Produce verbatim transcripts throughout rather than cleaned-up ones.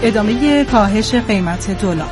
ادامه کاهش قیمت دلار.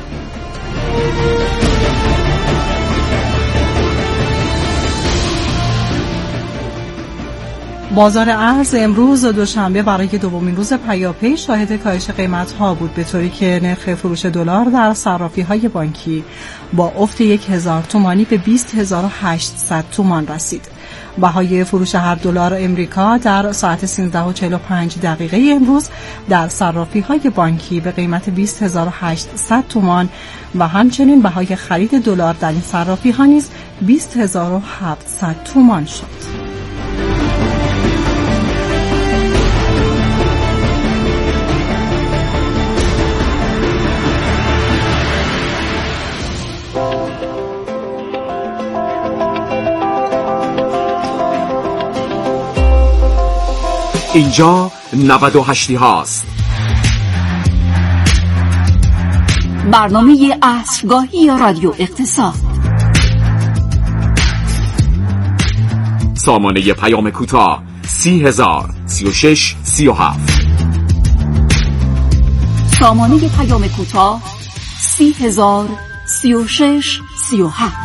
بازار ارز امروز دوشنبه برای دومین روز پیاپی شاهد کاهش قیمت‌ها بود، به طوری که نرخ فروش دلار در صرافی‌های بانکی با افت یک هزار تومانی به بیست هزار و هشتصد تومان رسید. بهای فروش هر دلار امریکا در ساعت سیزده و چهل و پنج دقیقه امروز در صرافی‌های بانکی به قیمت بیست هزار و هشتصد تومان و همچنین بهای خرید دلار در این صرافی‌ها نیز بیست هزار و هفتصد تومان شد. اینجا نود و هشت هاست. برنامه عصرگاهی رادیو اقتصاد. سامانه پیام کوتاه سی هزار سی و شش سی و هفت. سامانه پیام کوتاه سی هزار سی و شش سی و هفت.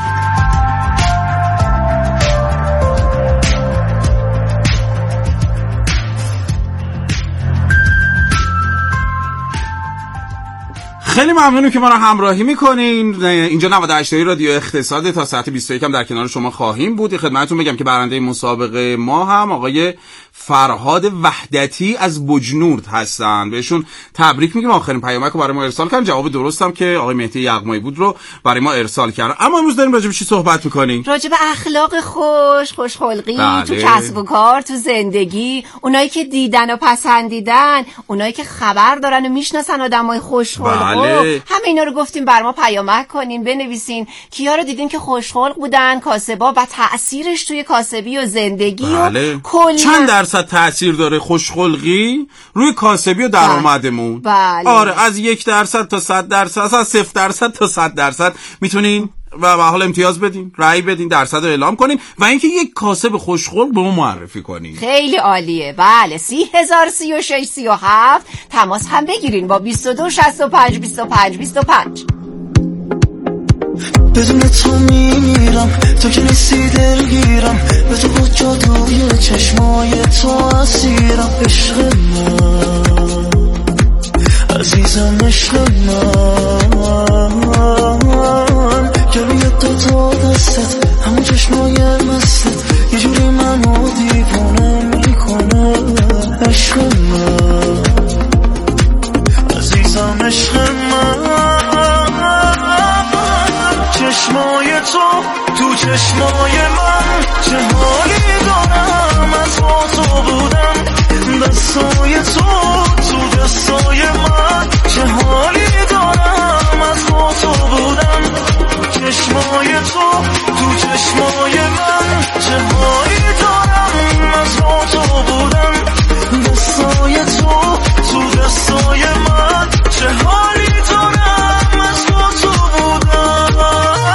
خیلی ممنونم که ما را همراهی میکنین. اینجا نود و هشت رادیو اقتصاد، تا ساعت بیست و یک هم در کنار شما خواهیم بود. خدمتتون بگم که برنده مسابقه ما هم آقای فرهاد وحدتی از بجنورد هستن. بهشون تبریک میگم، آخرین پیامک رو برای ما ارسال کردن. جواب درستم که آقای مهدی یغمایی بود رو برای ما ارسال کردن. اما امروز داریم راجع به چی صحبت میکنیم؟ راجع به اخلاق خوش، خوشخلقی بله. تو کسب و کار، تو زندگی، اونایی که دیدن و پسندیدن، اونایی که خبر دارن و میشناسن آدمای خوشخلق. بله. همه اینا رو گفتیم بر ما پیامک کنین، بنویسین کیا رو دیدین که خوشخلق بودن، کاسبا، و تأثیرش توی کاسبی و زندگی. بله. و کلا چند درصد تأثیر داره خوشخلقی روی کاسبی و درآمدمون؟ بله. آره، از یک درصد تا صد درصد، از صفر درصد تا صد درصد میتونین و به حال امتیاز بدین، رأی بدین، درصد رو اعلام کنین و اینکه یک کاسب خوشخلق به ما معرفی کنین. خیلی عالیه. بله، سی هزار سی و شش سی و هفت. تماس هم بگیرین با بیست و دو شصت و پنج بیست و پنج بیست و پنج. بدون تو میمیرم، تو که نیستی دلگیرم، به تو با جادوی چشمای تو اسیرم. عشق من عزیزم، عشق من جلوی دو تا دستت، همون چشمای مستت یه جوری منو دیوونه میکنه. عشق من عزیزم، عشق من چشمای تو تو چشمای من، چه حالی دارم از با تو بودن. دستای تو تو دستای من، چه حالی دارم از با تو بودن. چشمای تو تو چشمای من، چه حالی دارم از با تو بودن. دستای تو تو دستای من، چه حالی دارم از با تو بودن.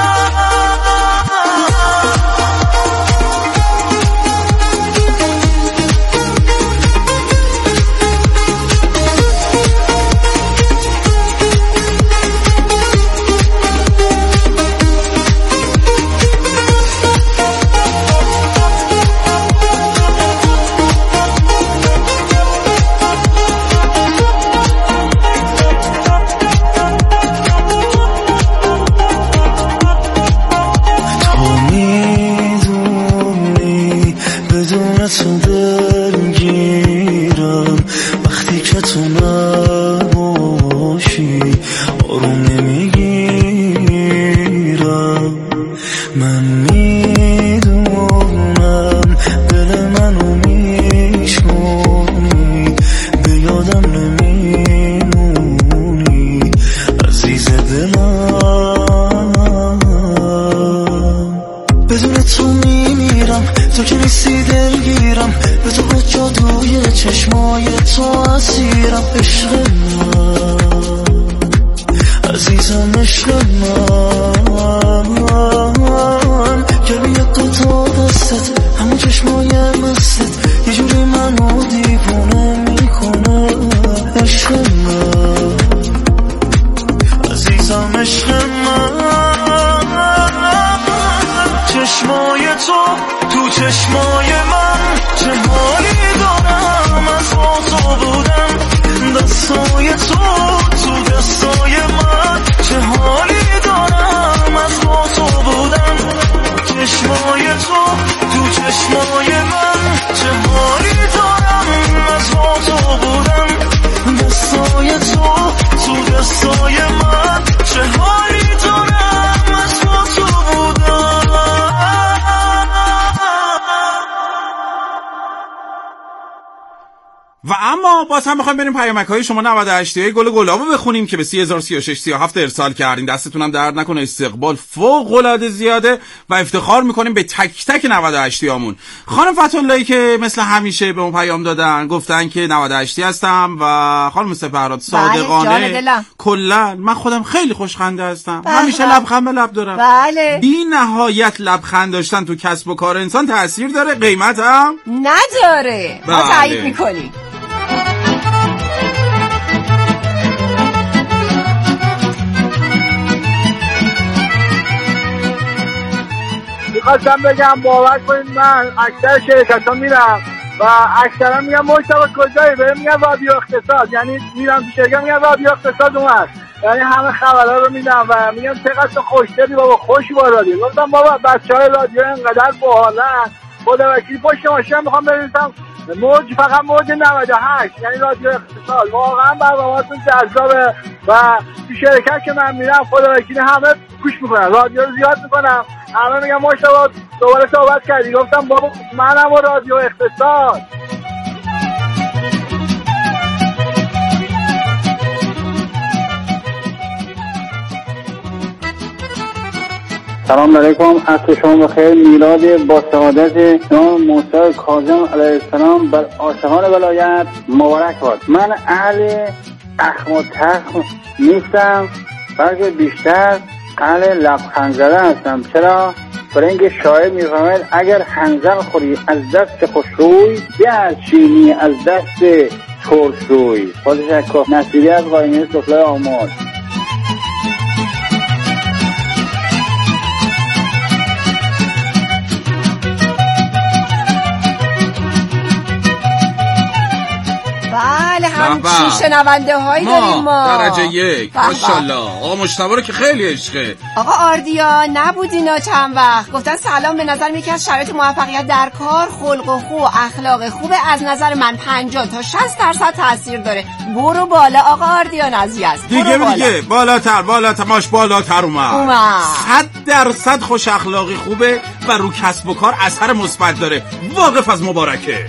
تو دلگیرم وقتی که تو نباشی، آروم نمیگیرم. من میدونم دل منو میشکنی، به یادم نمیمونی عزیز دلم. بدون تو میمیرم، تو که نیستی دلگیرم، به تو با جادوی چشمای تو اسیرم. عشق من عزیزم، عشق من جلوی دو تا دستت، همون چشمای مستت یه جوری منو دیوونه میکنه. عشق من تو چشمای من چه حالی دارم از با تو بودم دستای تو تو دستای من چه حالی دارم از با تو بودم چشمای تو تو چشمای من چه حالی دارم از با تو بودم دستای تو تو دستای من چه حالی دارم از با تو بودم. و اما باز هم میخوایم بریم پیامک های شما نود و هشت گل گلابو بخونیم که به سی هزار و سی و شش سی و هفت ارسال کردین. دستتونم درد نکنه، استقبال فوق العاده زیاده و افتخار میکنیم به تک تک نود و هشت هامون. خانم فتح‌اللهی که مثل همیشه به اون پیام دادن گفتن که نود و هشت هستم و خانم سپهرات صادقانه کلا من خودم خیلی خوشخنده هستم. بله. همیشه لبخند به لب دارم. بله. بی نهایت لبخند داشتن تو کسب و کار انسان تاثیر داره، قیمت هم نداره. ما تایید میکنیم. میخواستم بگم باور کنید من اکثر شرکت ها میرم و اکثرا میگم مجتبی کجایی؟ بهم میگن رادیو اقتصاد. یعنی میرم تو شرکت میگن رادیو اقتصاد اومد، یعنی همه خبرها رو میدم و میگم چقدر تو خوشدلی بابا، خوشی با رادیو. گفتم بابا بچهای رادیو انقدر باحالن، خدا وکیلی پشت ماشین میخوام بنویسم موج، فقط موج نود و هشت یعنی رادیو اقتصاد. واقعا برنامه‌تون جذابه و تو شرکت که من میرم خدا وکیلی همه گوش میکنن، رادیو رو زیاد میکنم. الان میگم مشتبه دوباره صحبت کردی، گفتم بابا منم و رادیو اقتصاد. سلام علیکم، عصر شما بخیر. میلاد با سعادت جناب موسی کاظم علیه السلام بر عاشقان ولایت مبارک باد. من اهل اخم و تخم نیستم، بلکه بیشتر اهل لبخند زدن هستم. چرا؟ برای اینکه شاعر میفرماید اگر حنظل خوری از دست خوشروی بیار چینی از دست ترش روی. با تشکر. نصیری از قاینه سفله آماد. بله همچین شنونده هایی داریم ما درجه یک. ماشاءالله. آقا مجتبی رو که خیلی عشقه. آقا آردیا نبود اینا چند وقت گفتن سلام، به نظر میاد که از شرایط موفقیت در کار خلق و خو و اخلاق خوبه. از نظر من پنجاه تا شصت درصد تاثیر داره. برو بالا آقا آردیا نازی است. دیگه بالا. دیگه بالاتر بالاتر ماش بالاتر اومد. اومد. صد درصد خوش اخلاقی خوبه و رو کسب و کار اثر مثبت داره. واقف از مبارکه.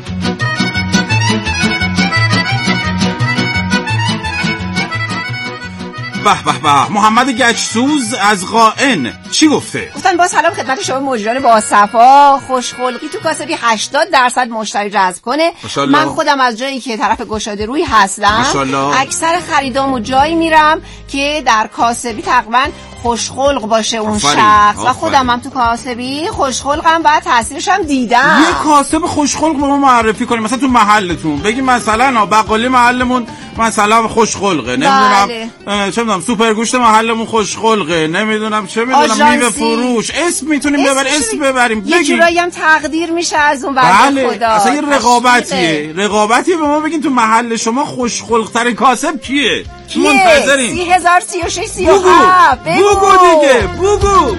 به به به. محمد گچسوز از قائن چی گفته؟ گفتن با سلام خدمت شما مجران با صفا، خوشخلقی تو کاسبی هشتاد درصد مشتری جذب کنه. من خودم از جایی که طرف گشاده روی هستم اکثر خریدامو جایی میرم که در کاسبی تقریبا خوشخلق باشه اون آفرین. شخص آفرین. و خودم هم تو کاسبی خوشخلقم و تاثیرش هم دیدم. یه کاسب خوشخلق به ما معرفی کنیم، مثلا تو محلتون بگیم مثلا بقالی محلمون مثلا خوشخلقه، نمیدونم چه میدونم سوپر گوشت محلمون خوشخلقه، نمیدونم چه میدونم میوه فروش، اسم میتونیم ببریم، اسم ببریم یه جورایی هم تقدیر میشه از اون بنده بله. خدا. اصلا یه رقابتیه رقابتیه به ما بگین تو محل شما خوشخلق ترین کاسب کیه؟ کیه؟ منتظریم. سی هزار سی و شش سی و هفت بگو بگو دیگه بگو.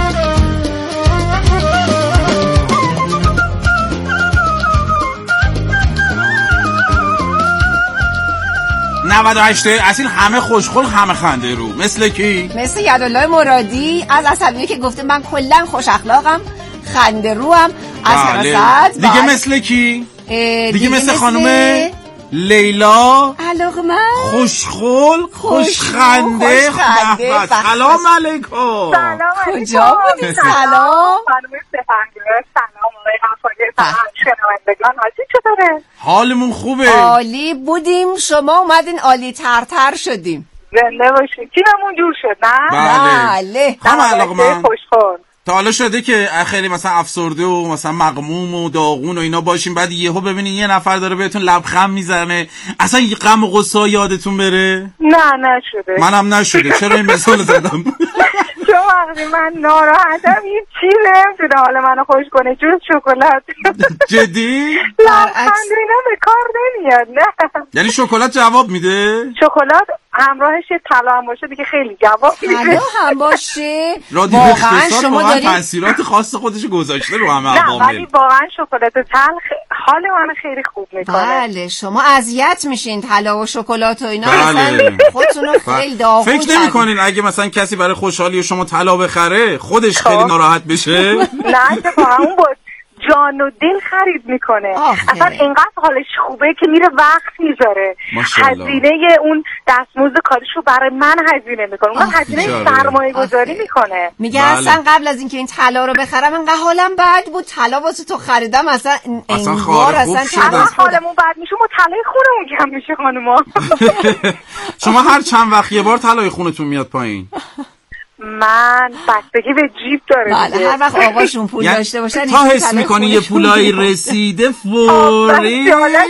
نود و هشت اصیل همه خوشخلق همه خنده رو. مثل کی؟ مثل یدالله مرادی از اصلیه که گفته من کلا خوش اخلاقم خنده رو هم از حراست. دیگه مثل کی؟ دیگه, دیگه مثل, مثل خانم لیلا علاقه من خوشخلق خوشخنده. سلام علیکم. سلام علیکم. کجا بودی؟ سلام خانم سپهرات. سلام آقای حفاظی. سلام شنوندگان. حالتون چطوره؟ حالمون خوبه. عالی بودیم. شما اومدین عالی ترتر شدیم. زنده باشید. تیممون جور شد نه؟ بله. هم علاقه من خوشخلق. تا حالا شده که خیلی مثلا افسرده و مثلا مغموم و داغون و اینا باشیم بعد یهو ببینین یه نفر داره بهتون لبخند میزنه اصلا یه غم و غصه یادتون بره؟ نه نشده. منم نشده. چرا این مثال زدم؟ چون چون وقتی من ناراحتم هیچ چیزی نمیتونه حالا منو خوش کنه جز شکلات. جدی؟ لبخند اینا به کار نمیاد. نه یعنی شکلات جواب میده؟ شکلات همراهش طلا هم باشه دیگه خیلی جواب میده. طلا هم باشه رادیو اقتصاد واقعا تاثیرات خاص خودش گذاشته رو همه عوامل. نه ولی واقعا شکلات تلخ حال من خیلی خوب میکنه. بله شما اذیت میشین طلا و شکلات و اینا. بله. مثلا خودتون رو خیلی داغون فکر نمی‌کنین اگه مثلا کسی برای خوشحالی شما طلا بخره خودش خب. خیلی ناراحت بشه؟ نه اتفاقا اون با جان و دل خرید میکنه. اصلا اینقدر حالش خوبه که میره وقت میذاره. هزینه اون دستمزد کاریشو برای من هزینه میکنه. اون هزینه سرمایه گذاری میکنه. میگه بله. اصلا قبل از اینکه این طلا رو بخرم انقدر حالم بد بود طلا واسه تو خریدم اصلا انگار اصلا طلا حالمون بد میشه ما طلای خونمون کم میشه خانوما. شما هر چند وقت یه بار طلای خونتون میاد پایین؟ من بستگی به جیب داره. بله هر وقت آقاشون پول داشته باشن تا حس میکنی یه پولایی رسیده فوری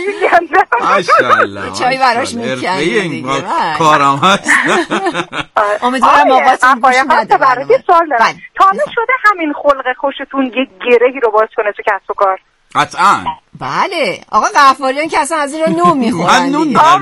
ماشاءالله چای براش میکنی کارم هست. امیدوارم آقاتون گوش نده. برای سوال دارم تا حالا شده همین خلق خوشتون یه گرهی رو باز کنه تو کسب و کار؟ قطعاً. بله آقا غفاریان که اصلا از این رو نون میخورن. من نون دارم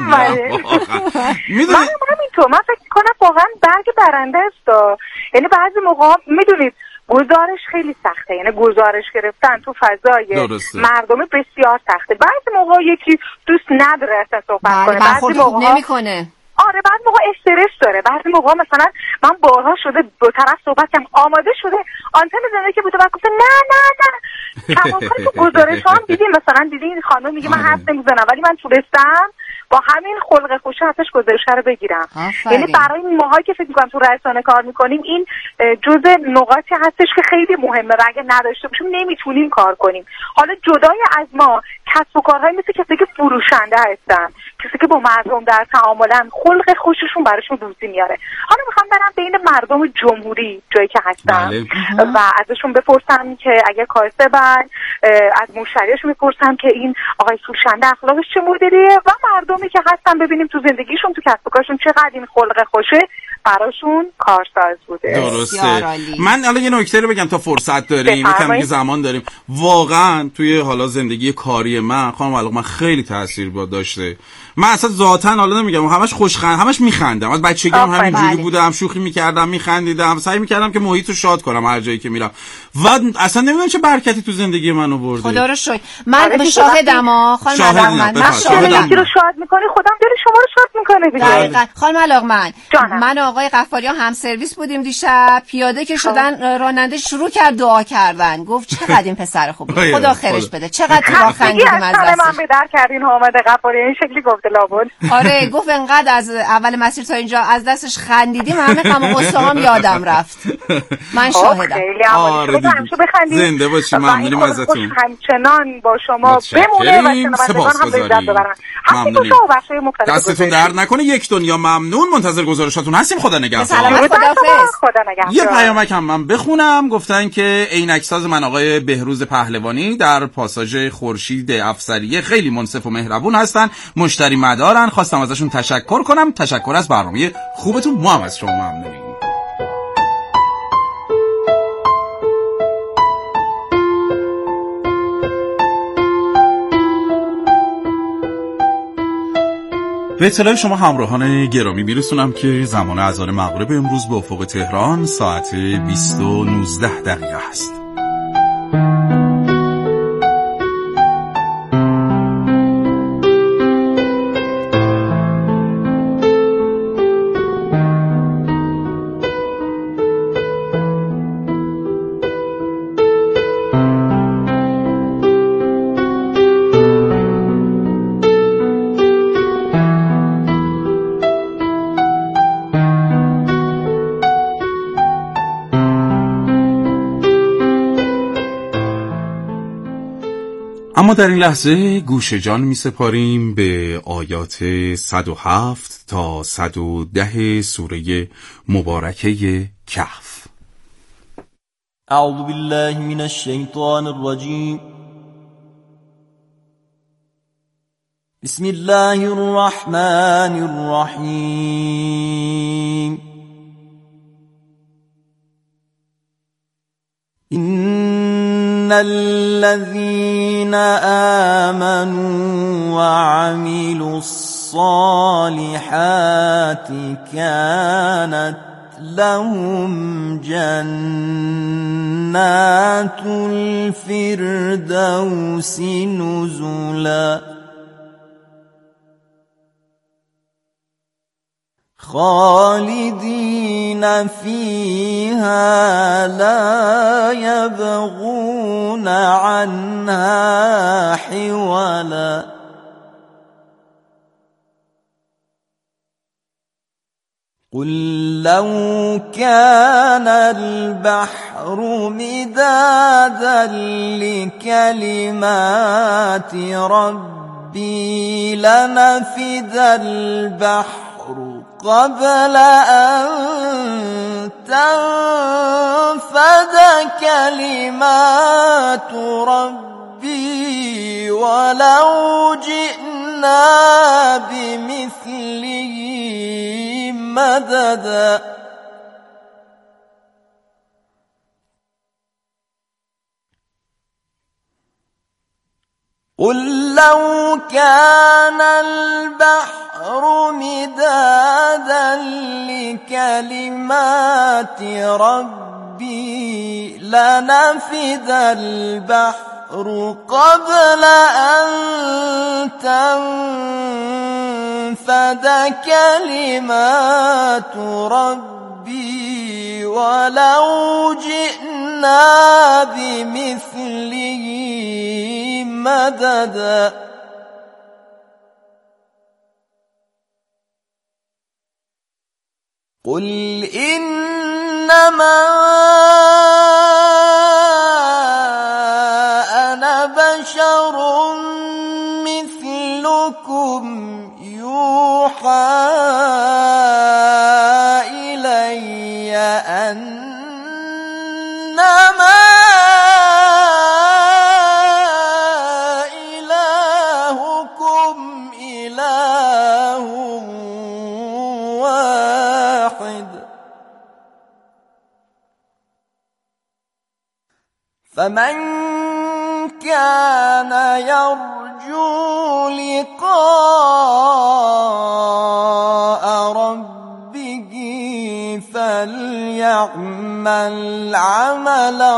میدونی من همینطور من فکر کنم واقعا برگ برنده است. یعنی بعضی موقع میدونید گزارش خیلی سخته. یعنی گزارش گرفتن تو فضای مردم بسیار سخته. بعضی موقع یکی دوست نداره اصلا صحبت کنه. بعضی موقع نمیکنه. آره بعد موقع استرس داره. بعضی موقع مثلا من بارها شده دو طرف صحبت کردم آماده شده آنتن زنده که بوده بعد گفته نه نه نه کماکان تو گزارش هم دیدیم مثلا دیدین خانم میگه من حرف نمیزنم ولی من تونستم با همین خلق خوشه ازش گزارش رو بگیرم. یعنی برای ماهایی که فکر می‌کنم تو رسانه کار میکنیم این جزء نقاطی هستش که خیلی مهمه و اگه نداشته باشیم نمیتونیم کار کنیم. حالا جدای از ما کسب و کارهایی مثل کسی که فروشنده هستن کسی که با مردم در تعاملن خلق خوششون براشون روزی میاره. حالا میخوام برم بین مردم جمهوری جایی که هستن بله. و ازشون بپرسم که اگه کاسبن از مشتریاشون بپرسم که این آقای فروشنده اخلاقش چه مدلیه و مردمی که هستن ببینیم تو زندگیشون تو کسب و کارشون چقدر این خلق خوشه براشون کارساز بوده. درسته. من حالا یه نکته رو بگم تا فرصت داریم یکم دیگه زمان داریم. واقعا توی حالا زندگی کاری من خانم علاق من خیلی تاثیر داشته. من اصلا ذاتاً حالا نمیگم همش خوشخند همش میخندم. از بچگی هم همینجوری بودم شوخی میکردم میخندیدم سعی میکردم که محیط رو شاد کنم هر جایی که میرم و اصلا نمیدونم چه برکتی تو زندگی من آورده. خدا رو شکر. من به شاهدم ها خانم علاقمند. من شاهدم که رو شاد میکنی خودم دل شما رو شاد میکنه دیگه. دقیقاً. خانم علاقمند من آقای غفاریان هم سرویس بودیم دیشب پیاده که شدن راننده شروع کرد دعا کردن گفت چقدر این پسر خوبه خدا خیرش بده چقدر تو خندیدیم از دستش. من به در کردین حامد غفاریان این شکلی گفت لابد. آره گفت انقدر از اول مسیر تا اینجا از دستش خندیدیم همه غم و غصه هم یادم رفت. من شاهدم. آره زنده باشی ممنونیم ازتون. همچنان با شما بمونه و شنوندگان هم لذت ببرن. ممنونیم. دستتون درد نکنه. یک دنیا ممنون. منتظر گزارشاتون هستیم. خدا نگهدار. یه پیامک هم من بخونم. گفتن که عینک‌ساز من آقای بهروز پهلوانی در پاساژ خورشید افسریه خیلی منصف و مهربون هستن مشتری مدارن. خواستم ازشون تشکر کنم. تشکر از برنامه خوبتون. ما هم از شما ممنونیم. به اطلاع شما همراهان گرامی میرسونم که زمان اذان مغرب امروز به افق تهران ساعت بیست و نوزده دقیقه است. اما در این لحظه گوش جان می سپاریم به آیات صد و هفت تا صد و ده سوره مبارکه کهف. اعوذ بالله من الشیطان الرجیم. بسم الله الرحمن الرحیم. إن الذين آمنوا وعملوا الصالحات كانت لهم جنات الفردوس نزلا خالدين فيها لا يبغون عنها حولا قل لو كان البحر مدادا لكلمات ربي لنفد البحر قبل أن تنفد كلمات ربي ولو جئنا بمثله مددا قل لو كان البحر مدادا لكلمات ربي لنفد البحر قبل أن تنفد كلمات ربي ولو جئنا بمثله مددا قل إنما أنا بشر مثلكم يوحى إلي أنما إلهكم إله واحد فمن كان يرجو لقاء ربه فليعمل عملا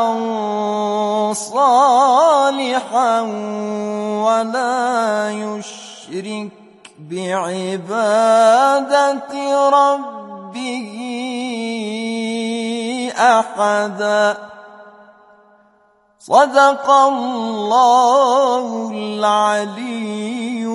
صالحا ولا يشرك بعبادة ربه أحدا صدق الله العلي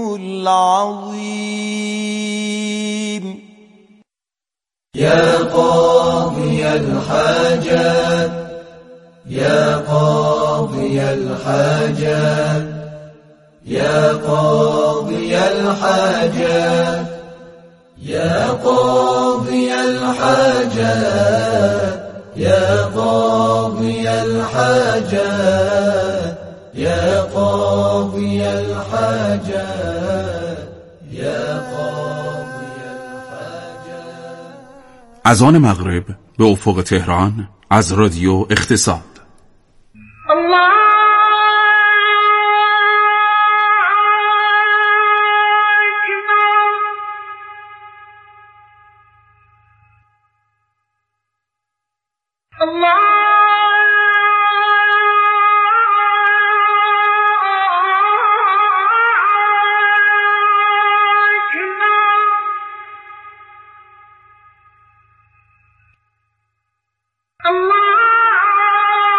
العظيم. يا قاضي الحاجات يا قاضي الحاجات يا قاضي الحاجات يا قاضي الحاجات يا قاضي الحاجات يا قاضي الحاجات يا قاضي الحاجات. اذان مغرب به افق تهران از رادیو اقتصاد. الله Allah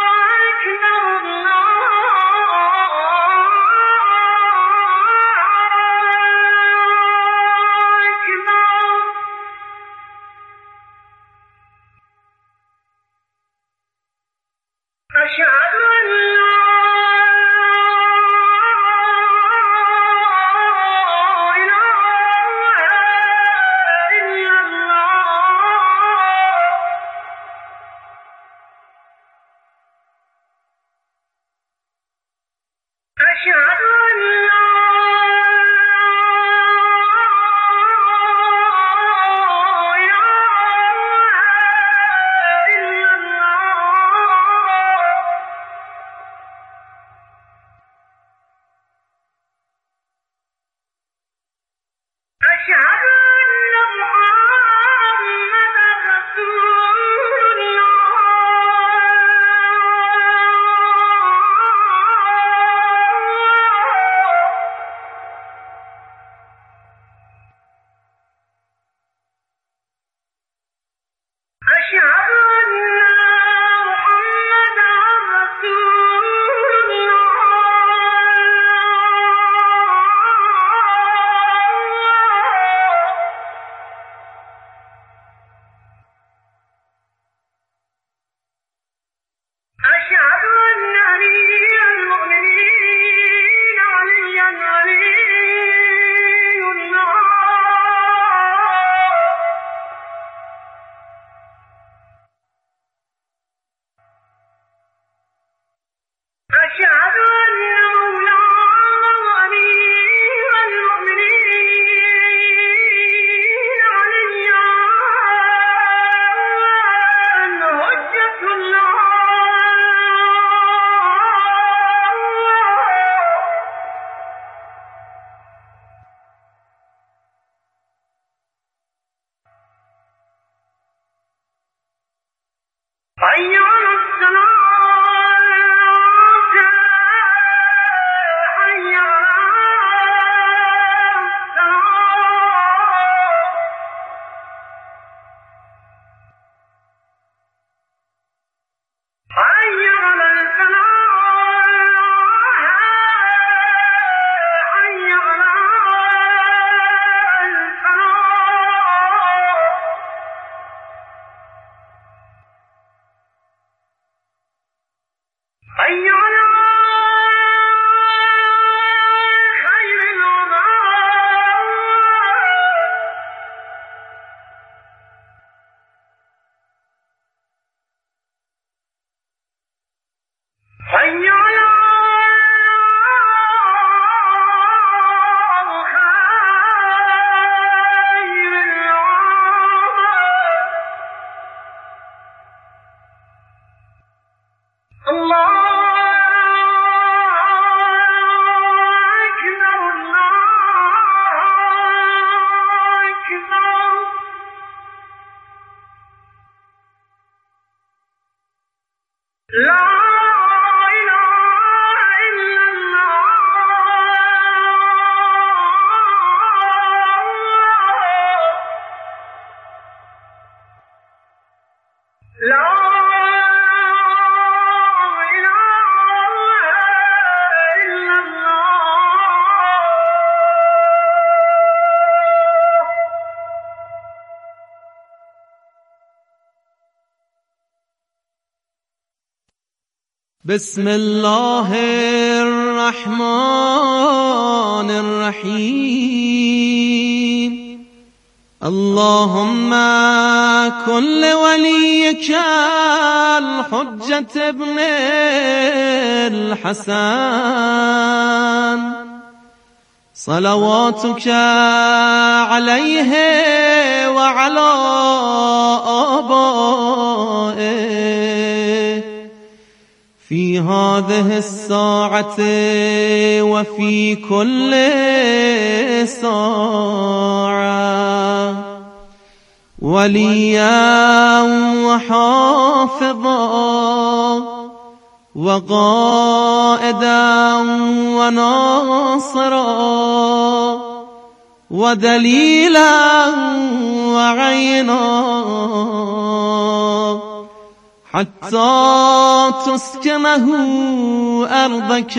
بسم الله الرحمن الرحیم اللهم کن لولیک الحجة ابن الحسن صلواتك عليه وعلى آبائه في هذه الساعة وفي كل ساعة وليا وحافظا وقائدا وناصرا ودليلا وعينا حتى تسكنه أرضك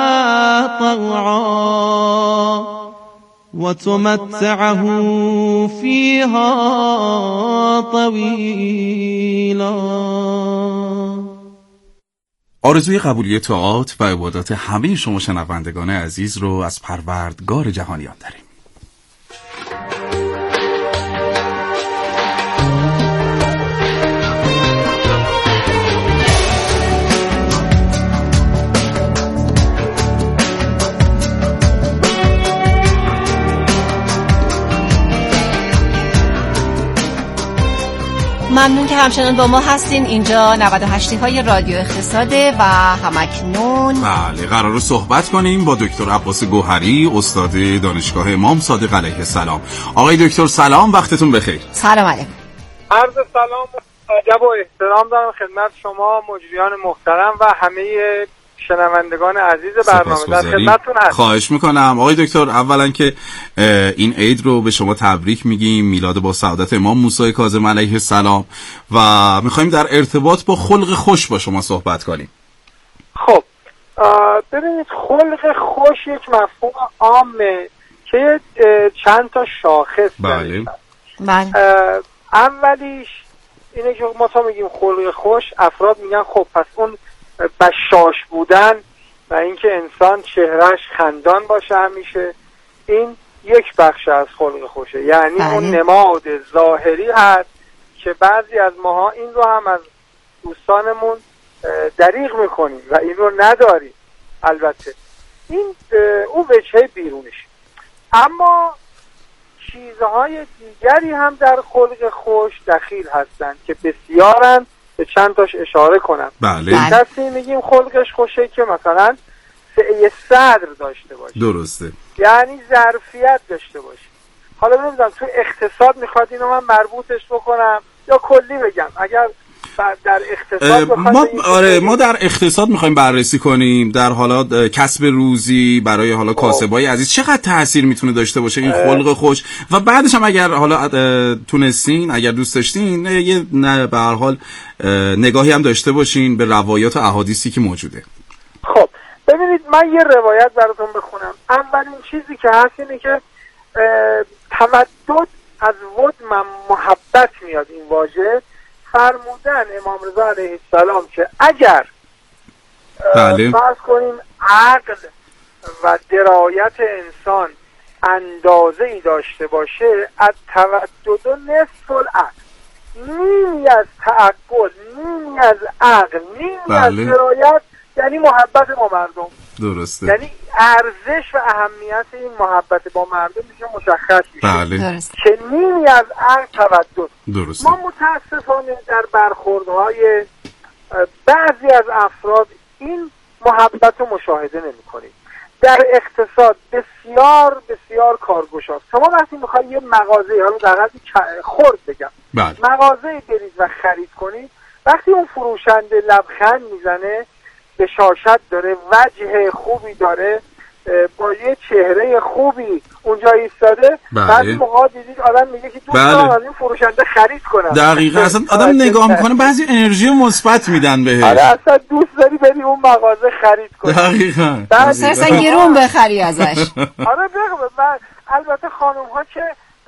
طوعا وتمتعه فيها طويلا. آرزوی قبولی طاعات و عبادات همه شما شنوندگان عزیز رو از پروردگار جهانیان داریم. ممنون که همچنان با ما هستین. اینجا نود و هشت های رادیو اقتصاده و همکنون بله قراره صحبت کنیم با دکتر عباس گوهری، استاد دانشگاه امام صادق علیه السلام. آقای دکتر سلام، وقتتون بخیر. سلام علیکم. عرض سلام ادب و احترام دارم خدمت شما مجریان محترم و همه شنوندگان عزیز برنامه. در خدمتتون هستم. خواهش میکنم آقای دکتر. اولا که این عید رو به شما تبریک میگیم، میلاد با سعادت امام موسی کاظم علیه السلام، و میخوایم در ارتباط با خلق خوش با شما صحبت کنیم. خب ببینید، خلق خوش یک مفهوم عامه که چند تا شاخص بله. بله. اولیش اینه که ما تا میگیم خلق خوش، افراد میگن خب پس اون بشاش بودن و اینکه انسان چهرهش خندان باشه همیشه، این یک بخش از خلق خوشه. یعنی بله. اون نماد ظاهری هست که بعضی از ماها این رو هم از دوستانمون دریغ میکنیم و این رو نداریم. البته این اون وجهه بیرونش. اما چیزهای دیگری هم در خلق خوش دخیل هستند که بسیارن، به چند تاش اشاره کنم. بله. کسی میگیم خلقش خوشه که مثلا سعی صدر داشته باشه. درسته. یعنی ظرفیت داشته باشه. حالا نمیدونم تو اقتصاد میخواد اینو من مربوطش بکنم یا کلی بگم. اگر در اقتصاد ما آره ما در اقتصاد میخوایم بررسی کنیم در حالا کسب روزی برای حالا کاسبای عزیز چقدر تاثیر میتونه داشته باشه این خلق خوش، و بعدش هم اگر حالا تونستین، اگر دوست داشتین، یه نه به هر حال نگاهی هم داشته باشین به روایات و احادیثی که موجوده. خب ببینید، من یه روایت براتون بخونم. اولین چیزی که هست اینه که تمدد از ود من محبت میاد. این واژه فرمودن امام رضا علیه السلام که اگر بله. فرض کنیم عقل و درایت انسان اندازه ای داشته باشه، از تودد و نصف العقل، نیمی از تعقل، نیمی از عقل، نیمی بله. از درایت، یعنی محبت با مردم. درسته. یعنی ارزش و اهمیت این محبت با مردم میشه مشخص میشه. بله. که نیمی از عقل تودد. درسته. ما متاسفانه در برخوردهای بعضی از افراد این محبت رو مشاهده نمی کنیم. در اقتصاد بسیار بسیار کارگشاست. شما وقتی میخوایی یه مغازه، حالا در حد خرد بگم، بله. مغازه برید و خرید کنید، وقتی اون فروشنده لبخند میزنه، بشاشت داره، وجه خوبی داره، با یه چهره خوبی اونجا ایستاده، بعضی موقع دیدید آدم میگه که دوست دارم از این فروشنده خرید کنم. دقیقاً. اصلا آدم نگاه میکنه بعضی انرژی مثبت میدن بهش. آره اصلا دوست داری بری اون مغازه خرید کنی. دقیقاً. اصلا گرون بخری ازش. آره بگم. من البته خانم ها که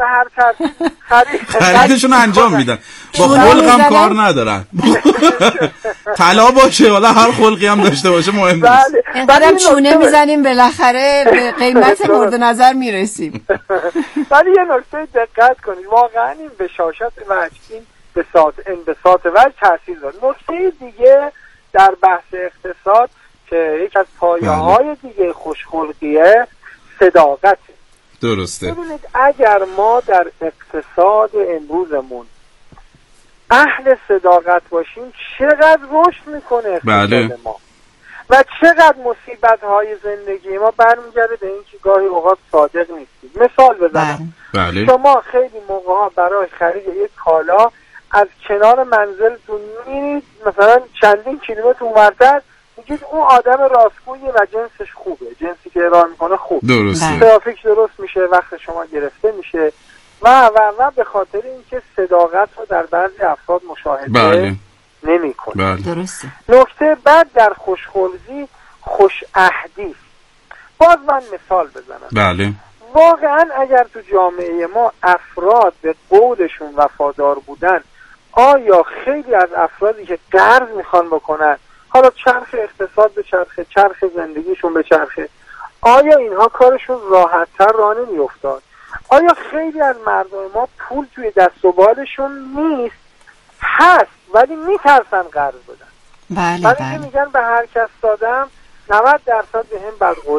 به هر ترتیب خرید خریدشون انجام میدن، با خلق هم کار ندارن. طلا باشه ولی هر خلقی هم داشته باشه مهم نیست. اینقدرم چونه میزنیم بالاخره به قیمت مورد نظر میرسیم. ولی یه نکته دقت کنید، واقعا این بشاشت وجه، این بساط انبساط وجه تاثیر داره. نکته دیگه در بحث اقتصاد که یک از پایه‌های دیگه خوشخلقیه صداقت. درسته. ببینید اگر ما در اقتصاد امروزمون اهل صداقت باشیم چقدر رشد میکنه اقتصاد بله. ما و چقدر مصیبت‌های زندگی ما برمیگرده به اینکه گاهی اوقات صادق نیستیم. مثال بزنم، بله. شما خیلی موقع‌ها برای خرید یک کالا از کنار منزلتون میرید مثلا چندین کیلومتر اونورتر، میگید اون آدم راستگویه و جنسش خوبه، جنسی که ارائه میکنه خوب، درسته، ترافیک درست میشه، وقت شما گرفته میشه و و و به خاطر اینکه صداقت رو در بعضی افراد مشاهده بله. نمیکنه. بله. درسته. نکته بعد در خوشخلقی خوشعهدی. باز من مثال بزنم. بله. واقعا اگر تو جامعه ما افراد به قولشون وفادار بودن، آیا خیلی از افرادی که قرض میخوان بکنن، حالا چرخ اقتصاد به چرخه، چرخ زندگیشون به چرخه، آیا اینها کارشون راحت‌تر راه نمیافتاد؟ آیا خیلی از مردم ما پول توی دست و بالشون نیست؟ هست ولی میترسن قرض بدن. بله ولی بله. میگن به هر کس دادم نود درصد به هم بدقول